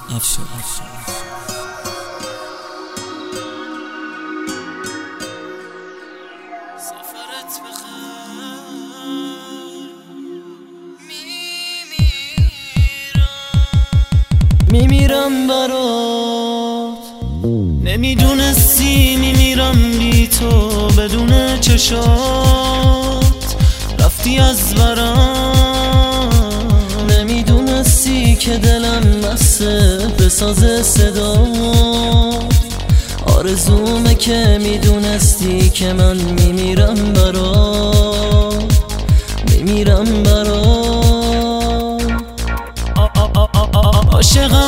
افشار. سفرت بخیر میمیرم برات، نمیدونستی میمیرم بی تو بدون چشات، رفتی از برام، نمیدونستی که دلم بسته بساز صدا، آرزومه که میدونستی که من میمیرم برات، میمیرم برات. عاشقم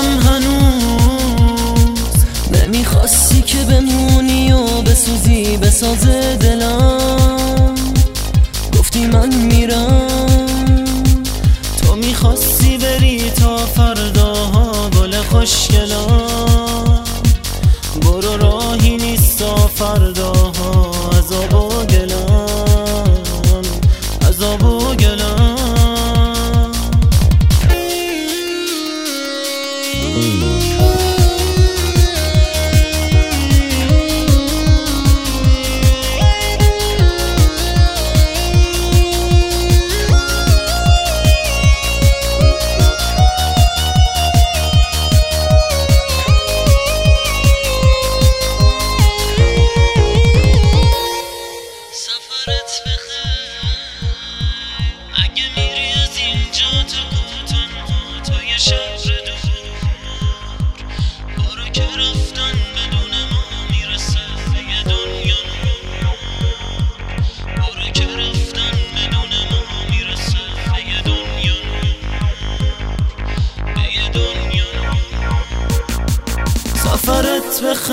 هنوز، نمیخواستی که بمونی و بسوزی بساز دلم، گفتی من میرم، تو میخواستی بری تا فرداها گل خوشگلم، برو راهی نیست تا فرداها عذاب و گلم، عذاب و گلم. سفرت بخیر، اگه میری از اینجا تا تنها توی شهر دور، برو که رفتن بدون ما میرسه به یه دنیا نور، برو که رفتن بدون ما میرسه به یه دنیا نور، به یه دنیا نور. سفرت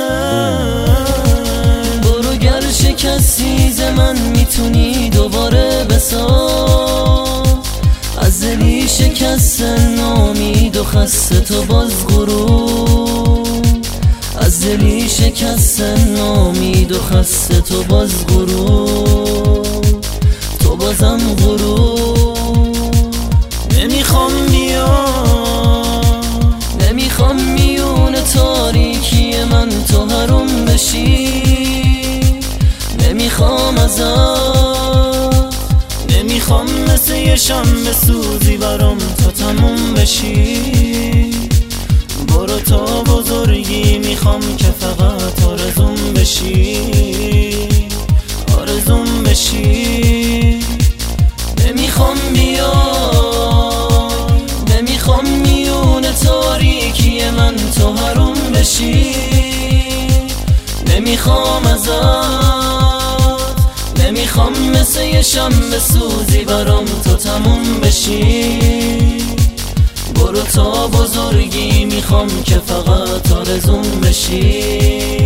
بخیر، برو گر شکستی ز من میتونی دوباره بساز، از دلی شکسته نامید و خسته تو باز غرور، از دلی شکسته نامید و خسته تو باز غرور، تو بازم غرور. نمیخوام بیام، نمیخوام میون تاریکی من تو حروم بشی، نمیخوام ازت، نمیخوام مثل یه شنبه سوزی برام تا تموم بشی، برو تا بزرگی میخوام که فقط آرزوم بشی، آرزوم بشی. نمیخوام بیای، نمیخوام میون تاریکی من تو حروم بشی، نمیخوام ازت، نمیخوام مثل یه شنبه سوزی برام تو تموم بشی، برو تا بزرگی میخوام که فقط آرزوم بشی.